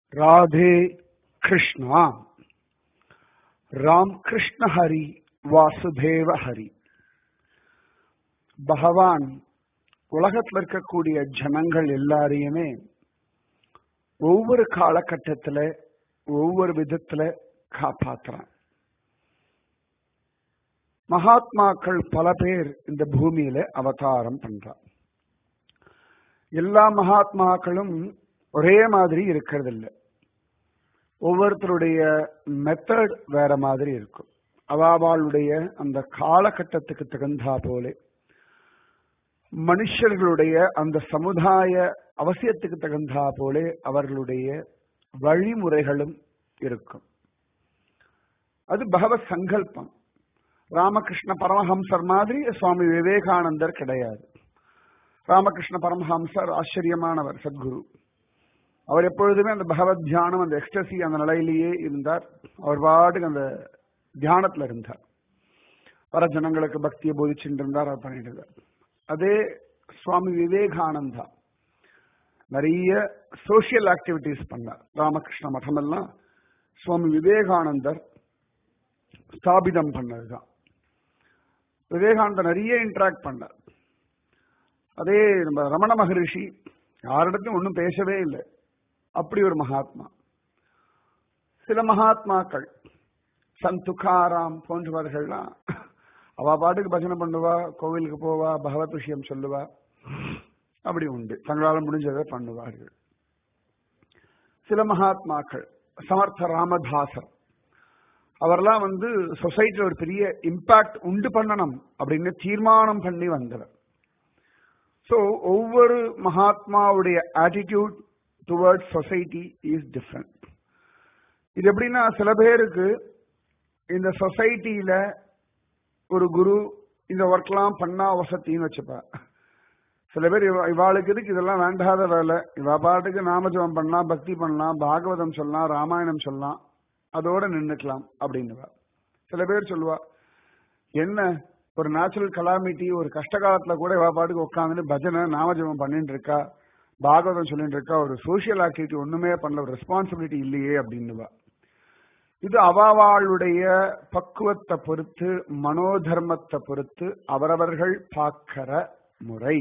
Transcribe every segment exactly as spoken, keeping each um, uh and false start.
राधे कृष्णा राम कृष्ण हरि வாசுதேவ ஹரி. பகவான் உலகத்தில் இருக்கக்கூடிய ஜனங்கள் எல்லாரையுமே ஒவ்வொரு காலகட்டத்தில் ஒவ்வொரு விதத்துல காப்பாற்றுறான். மகாத்மாக்கள் பல பேர் இந்த பூமியில அவதாரம் பண்றான். எல்லா மகாத்மாக்களும் ஒரே மாதிரி இருக்கிறது இல்லை. ஒவ்வொருத்தருடைய மெத்தட் வேற மாதிரி இருக்கும். அவாவாளுடைய அந்த காலகட்டத்துக்கு தகுந்தா போல மனுஷர்களுடைய அந்த சமுதாய அவசியத்துக்கு தகுந்தா போல அவர்களுடைய வழிமுறைகளும் இருக்கும். அது பகவத் சங்கல்பம். ராமகிருஷ்ண பரமஹம்சர் மாதிரி சுவாமி விவேகானந்தர் கிடையாது. ராமகிருஷ்ண பரமஹம்சர் ஆச்சரியமானவர், சத்குரு. அவர் எப்பொழுதுமே அந்த பகவத் தியானம், அந்த எக்ஸ்டசி, அந்த நிலையிலேயே இருந்தார். அவர் பாட்டுக்கு அந்த தியானத்துல இருந்தார். வர ஜனங்களுக்கு பக்தியை போதிச்சுட்டு இருந்தார், அவர் பண்ணிட்டு இருந்தார். அதே சுவாமி விவேகானந்தா நிறைய சோசியல் ஆக்டிவிட்டிஸ் பண்ணார். ராமகிருஷ்ண மடம் எல்லாம் சுவாமி விவேகானந்தர் ஸ்தாபிதம் பண்ணதுதான். விவேகானந்தர் நிறைய இன்டராக்ட் பண்ணார். அதே நம்ம ரமண மகரிஷி யாரிடத்தையும் ஒன்றும் பேசவே இல்லை, அப்படி ஒரு மகாத்மா. சில மகாத்மாக்கள் சந்த் துக்காராம் போன்றவர்கள்லாம் அவ பாட்டுக்கு பஜனை பண்ணுவா, கோவிலுக்கு போவா, பகவத் விஷயம் சொல்லுவா, அப்படி உண்டு. தங்களால் முடிஞ்சதை பண்ணுவார்கள். சில மகாத்மாக்கள் சமர்த்த ராமதாசர் அவர்லாம் வந்து சொசைட்டில ஒரு பெரிய இம்பாக்ட் உண்டு பண்ணணும் அப்படின்னு தீர்மானம் பண்ணி வந்தவர். ஸோ ஒவ்வொரு மகாத்மாவுடைய attitude towards society is different. இது எப்படின்னா, சில பேருக்கு இந்த சொசைட்டியில ஒரு குரு இந்த ஒர்க்லாம் பண்ணா வசத்தின்னு வச்சுப்பா. சில பேர் இவாளுக்கு இதுக்கு இதெல்லாம் வேண்டாத வேலை, இவா பாட்டுக்கு நாமஜபம் பண்ணலாம், பக்தி பண்ணலாம், பாகவதம் சொல்லலாம், ராமாயணம் சொல்லலாம், அதோட நின்றுக்கலாம் அப்படின்னுவா. சில பேர் சொல்லுவா, என்ன ஒரு நேச்சுரல் கலாமிட்டி, ஒரு கஷ்ட காலத்துல கூட இவா பாட்டுக்கு உட்காந்துட்டு பஜனை நாமஜபம் பண்ணிட்டு இருக்கா, பாகவதம் சொல்லிட்டு இருக்கா, ஒரு சோசியல் ஆக்டிவிட்டி ஒண்ணுமே பண்ணல, ஒரு ரெஸ்பான்சிபிலிட்டி இல்லையே அப்படின்னுவா. இது அவாவாளுடைய பக்குவத்தை பொறுத்து, மனோதர்மத்தை பொறுத்து அவரவர்கள் பார்க்கிற முறை.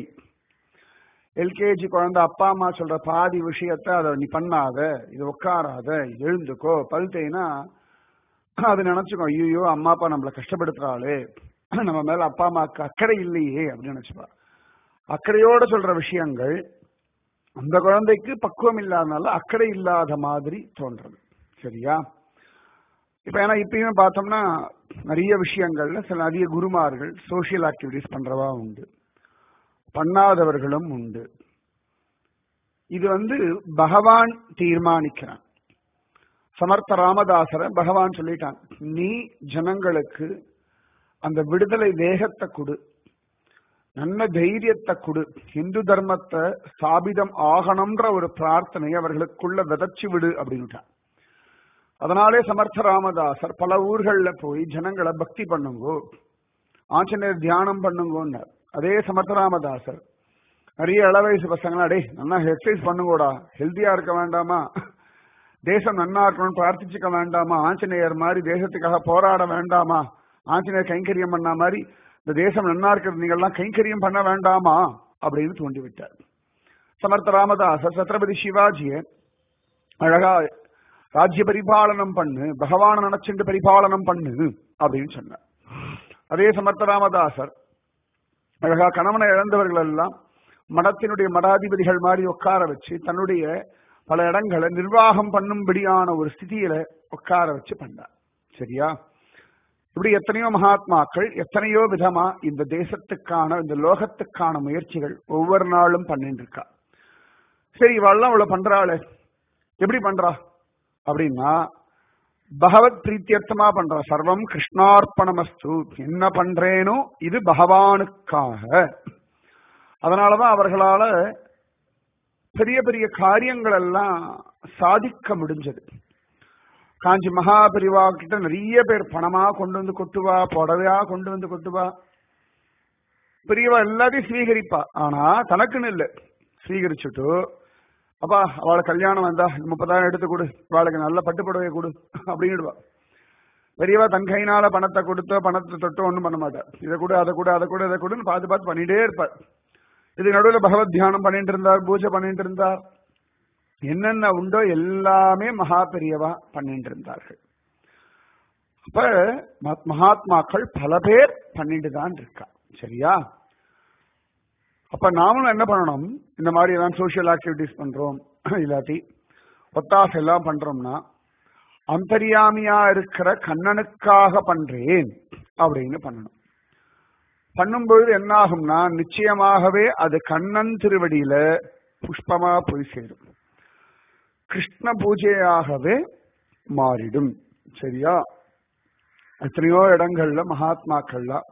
எல்கேஜி குழந்தை அப்பா அம்மா சொல்ற பாதி விஷயத்த அதை நீ பண்ணாத, இது உட்காராத, எழுந்துக்கோ, பல்தேனா அது நினைச்சுக்கோ, ஐயோ அம்மா அப்பா நம்மளை கஷ்டப்படுத்துறாளே, நம்ம மேல அப்பா அம்மாவுக்கு அக்கறை இல்லையே அப்படின்னு நினைச்சுப்பா. அக்கறையோட சொல்ற விஷயங்கள் அந்த குழந்தைக்கு பக்குவம் இல்லாதனால அக்கறை இல்லாத மாதிரி தோன்றது. சரியா? இப்ப ஏன்னா இப்பயுமே பார்த்தோம்னா நிறைய விஷயங்கள்ல சில அதிக குருமார்கள் சோசியல் ஆக்டிவிட்டிஸ் பண்றவா உண்டு, பண்ணாதவர்களும் உண்டு. இது வந்து பகவான் தீர்மானிக்கிறான். சமர்த்த ராமதாசரை பகவான் சொல்லிட்டான், நீ ஜனங்களுக்கு அந்த விடுதலை வேகத்தை கொடு, நல்ல தைரியத்தை கொடு, இந்து தர்மத்தை ஸ்தாபிதம் ஆகணும்ன்ற ஒரு பிரார்த்தனை அவர்களுக்குள்ள விதைச்சு விடு அப்படின்ட்டான். அதனாலே சமர்த்த ராமதாசர் பல ஊர்கள்ல போய் ஜனங்களை பக்தி பண்ணுங்கோ, ஆஞ்சநேயர் தியானம் பண்ணுங்கன்னு. அதே சமர்த்த ராமதாசர் நிறைய இளவயசு பசங்களா, டே நல்லா எக்ஸசைஸ் பண்ணுங்கோடா, ஹெல்த்தியா இருக்க வேண்டாமா, தேசம் நன்னா இருக்கணும்னு பிரார்த்திச்சுக்க வேண்டாமா, ஆஞ்சநேயர் மாதிரி தேசத்துக்காக போராட வேண்டாமா, ஆஞ்சநேயர் கைங்கரியம் பண்ண மாதிரி இந்த தேசம் நன்னா இருக்கிறது நீங்கள்லாம் கைங்கரியம் பண்ண வேண்டாமா அப்படின்னு தூண்டி விட்டார். சமர்த்த ராமதாசர் சத்ரபதி சிவாஜியை அழகா ராஜ்ய பரிபாலனம் பண்ணு, பகவான நினைச்சுட்டு பரிபாலனம் பண்ணு அப்படின்னு சொன்னார். அதே சமர்த்த ராமதாசர் அழகா கணவனை இழந்தவர்கள் எல்லாம் மடத்தினுடைய மடாதிபதிகள் மாதிரி உட்கார வச்சு தன்னுடைய பல இடங்களை நிர்வாகம் பண்ணும்படியான ஒரு ஸ்திதியில உட்கார வச்சு பண்ணார். சரியா? இப்படி எத்தனையோ மகாத்மாக்கள் எத்தனையோ விதமா இந்த தேசத்துக்கான, இந்த லோகத்துக்கான முயற்சிகள் ஒவ்வொரு நாளும் பண்ணிட்டு இருக்கா. சரி, இவெல்லாம் இவ்வளவு பண்றாளே, எப்படி பண்றா அப்படின்னா பகவத் பிரீத்தியர்த்தமா பண்றா. சர்வம் கிருஷ்ணார்ப்பணமஸ்து, என்ன பண்றேனோ இது பகவானுக்காக. அதனாலதான் அவர்களால பெரிய பெரிய காரியங்கள் எல்லாம் சாதிக்க முடிஞ்சது. காஞ்சி மகாபெரிவா கிட்ட நிறைய பேர் பணமா கொண்டு வந்து கொட்டுவா, புடவையா கொண்டு வந்து கொட்டுவா. பெரியவா எல்லாத்தையும் ஸ்வீகரிப்பா, ஆனா தனக்குன்னு இல்லை, ஸ்வீகரிச்சுட்டு அப்பா அவளை கல்யாணம் வந்தா முப்பதாயிரம் எடுத்து கொடு, அவளுக்கு நல்ல பட்டுப்புடவை கொடு அப்படின்னுடுவா. பெரியவா தன் கையினால பணத்தை கொடுத்தோ பணத்தை தொட்டோ ஒன்றும் பண்ண மாட்டார். இதை கூட அதை கூட அதை கூட இதை கூடன்னு பார்த்து பார்த்து பண்ணிட்டே இருப்பார். இது நடுவில் பகவத் தியானம் பண்ணிட்டு இருந்தார், பூஜை பண்ணிட்டு இருந்தார், என்னென்ன உண்டோ எல்லாமே மகா பெரியவா பண்ணிட்டு இருந்தார்கள். அப்ப மகாத்மாக்கள் பல பேர் பண்ணிட்டு தான் இருக்கா. சரியா? அப்ப நாமளும் என்ன பண்ணணும், இந்த மாதிரி எல்லாம் சோசியல் ஆக்டிவிட்டிஸ் பண்றோம், இல்லாட்டி ஒத்தாசை எல்லாம் பண்றோம்னா அந்தரியாமியா இருக்கிற கண்ணனுக்காக பண்றேன் அப்படின்னு பண்ணணும். பண்ணும்பொழுது என்ன ஆகும்னா நிச்சயமாகவே அது கண்ணன் திருவடியில புஷ்பமா போய் சேரும், கிருஷ்ண பூஜையாகவே மாறிடும். சரியா? எத்தனையோ இடங்கள்ல மகாத்மாக்கள்லாம்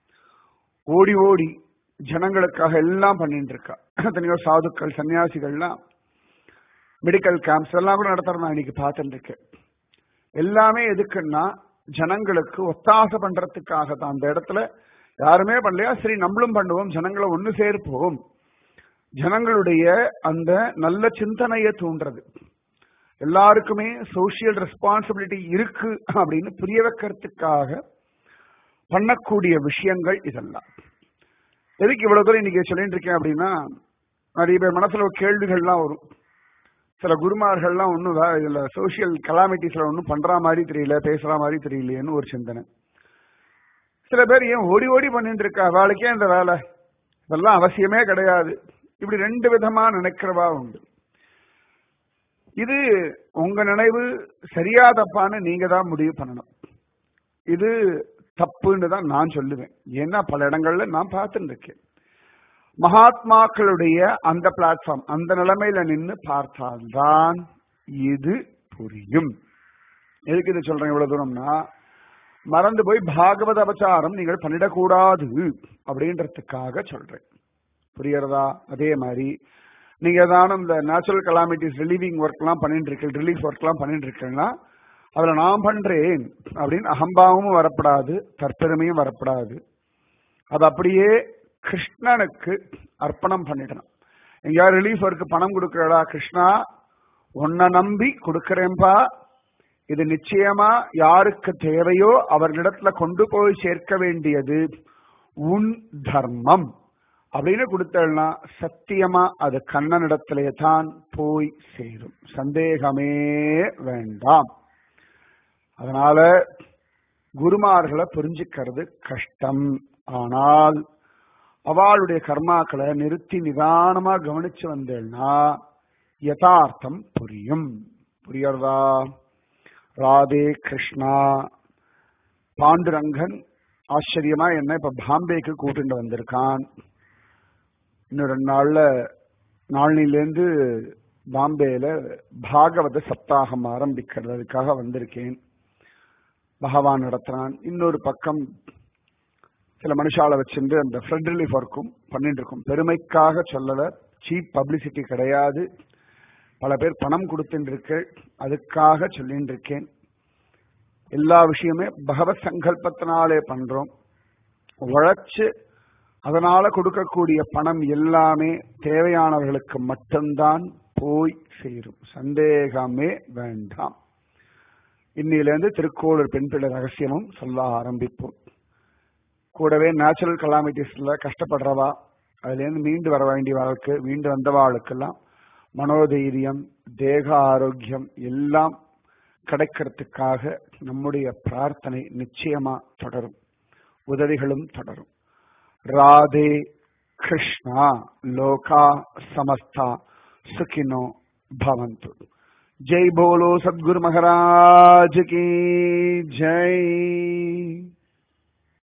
ஓடி ஓடி ஜனங்களுக்காக எல்லாம் பண்ணிட்டு இருக்கா. எத்தனையோ சாதுக்கள் சன்னியாசிகள்லாம் மெடிக்கல் கேம்ப்ஸ் எல்லாம் கூட நடத்துறேன், நான் இன்னைக்கு பார்த்துட்டு இருக்கேன். எல்லாமே எதுக்குன்னா ஜனங்களுக்கு ஒத்தாசை பண்றதுக்காக தான். அந்த இடத்துல யாருமே பண்ணலையா, சரி நம்மளும் பண்ணுவோம், ஜனங்களை ஒண்ணு சேர்ப்போம், ஜனங்களுடைய அந்த நல்ல சிந்தனையை தூண்டுறது, எல்லாருக்குமே சோசியல் ரெஸ்பான்சிபிலிட்டி இருக்கு அப்படின்னு புரிய வைக்கிறதுக்காக பண்ணக்கூடிய விஷயங்கள் இதெல்லாம். எதுக்கு இவ்வளவு தூரம் இன்னைக்கு சொல்லிட்டு இருக்கேன் அப்படின்னா, நிறைய பேர் மனசுல ஒரு கேள்விகள்லாம் வரும். சில குருமார்கள்லாம் ஒன்றும் இதுல சோசியல் கலாமிட்டிஸ்ல ஒன்றும் பண்ற மாதிரி தெரியல, பேசுற மாதிரி தெரியலையேன்னு ஒரு சிந்தனை. சில பேர் ஏன் ஓடி ஓடி பண்ணிட்டு இருக்கா, வேலைக்கே இந்த வேலை, இதெல்லாம் அவசியமே கிடையாது, இப்படி ரெண்டு விதமா நினைக்கிறவா உண்டு. இது உங்க நினைவு சரியா தப்பான்னு நீங்க தான் முடிவு பண்ணணும். இது தப்புன்னு தான் நான் சொல்லுவேன். ஏன்னா பல இடங்கள்ல நான் பார்த்துட்டு இருக்கேன். மகாத்மாக்களுடைய அந்த பிளாட்ஃபார்ம், அந்த நிலைமையில நின்று பார்த்தால்தான் இது புரியும். எதுக்கு இது சொல்றேன் இவ்வளவு தூரம்னா, மறந்து போய் பாகவத அபச்சாரம் நீங்கள் பண்ணிடக்கூடாது அப்படின்றதுக்காக சொல்றேன். புரியறதா? அதே மாதிரி நீங்க ஏதாவது இந்த நேச்சுரல் கலாமிட்டிஸ் ரிலீவிங் ஒர்க் எல்லாம் பண்ணிட்டு இருக்க, ரிலீஃப் ஒர்க் எல்லாம் பண்ணிட்டு இருக்கீங்கன்னா அதுல நான் பண்றேன் அப்படின்னு அகம்பாவமும் வரப்படாது, தற்பெருமையும் வரப்படாது. அது அப்படியே கிருஷ்ணனுக்கு அர்ப்பணம் பண்ணிடணும். எங்கேயாவது ரிலீஃப் ஒர்க்கு பணம் கொடுக்கறடா, கிருஷ்ணா உன்னை நம்பி கொடுக்கறேன்பா, இது நிச்சயமா யாருக்கு தேவையோ அவர்களிடத்துல கொண்டு போய் சேர்க்க வேண்டியது உன் தர்மம் அப்படின்னு கொடுத்தா சத்தியமா அது கண்ணனிடத்திலே தான் போய் சேரும், சந்தேகமே வேண்டாம். அதனால குருமார்களை புரிஞ்சுக்கிறது கஷ்டம். ஆனால் அவளுடைய கர்மாக்களை நிறுத்தி நிதானமா கவனிச்சு வந்தேன்னா யதார்த்தம் புரியும். புரியறதா? ராதே கிருஷ்ணா. பாண்டுரங்கன் ஆச்சரியமா என்ன இப்ப பாம்பேக்கு கூட்டிட்டு வந்திருக்கான். இன்னும் ரெண்டு நாள்ல நாளிலிருந்து பாம்பேல பாகவத சப்தாகம் ஆரம்பிக்கிறது, அதுக்காக வந்திருக்கேன். பகவான் நடத்துறான். இன்னொரு பக்கம் சில மனுஷால வச்சிருந்து அந்த ஃப்ளட் ரிலீஃப் ஒர்க்கும் பண்ணிட்டு இருக்கும். பெருமைக்காக சொல்லல, சீப் பப்ளிசிட்டி கிடையாது. பல பேர் பணம் கொடுத்துட்டு இருக்கு, அதுக்காக சொல்லிட்டு இருக்கேன். எல்லா விஷயமே பகவத் சங்கல்பத்தினாலே பண்றோம். உழைச்சு அதனால கொடுக்கக்கூடிய பணம் எல்லாமே தேவையானவர்களுக்கு மட்டும்தான் போய் சேரும், சந்தேகமே வேண்டாம். இன்னிலிருந்து திருக்கோளூர் பெண் பிள்ளை ரகசியமும் சொல்ல ஆரம்பிப்போம். கூடவே நேச்சுரல் கலாமிட்டிஸ்ல கஷ்டப்படுறவா, அதுல இருந்து மீண்டு வர வேண்டிய வாழ்க்கை, மீண்டு வந்தவாளுக்கெல்லாம் மனோதைரியம், தேக ஆரோக்கியம் எல்லாம் கிடைக்கிறதுக்காக நம்முடைய பிரார்த்தனை நிச்சயமா தொடரும், உதவிகளும் தொடரும். ராதே கிருஷ்ணா. லோகா சமஸ்தா சுகினோ பவந்து. जय बोलो सद्गुरु महाराज की जय.